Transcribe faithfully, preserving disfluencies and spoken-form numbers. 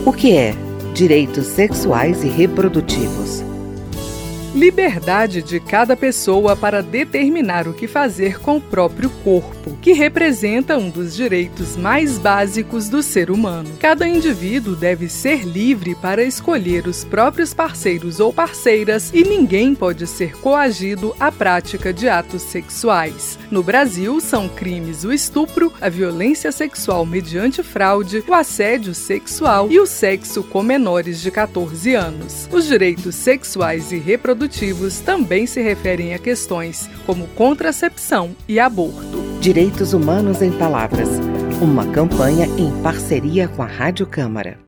O que é direitos sexuais e reprodutivos? Liberdade de cada pessoa para determinar o que fazer com o próprio corpo, que representa um dos direitos mais básicos do ser humano. Cada indivíduo deve ser livre para escolher os próprios parceiros ou parceiras e ninguém pode ser coagido à prática de atos sexuais. No Brasil, são crimes o estupro, a violência sexual mediante fraude, o assédio sexual e o sexo com menores de catorze anos. Os direitos sexuais e reprodutivos também se referem a questões como contracepção e aborto. Direitos Humanos em Palavras, uma campanha em parceria com a Rádio Câmara.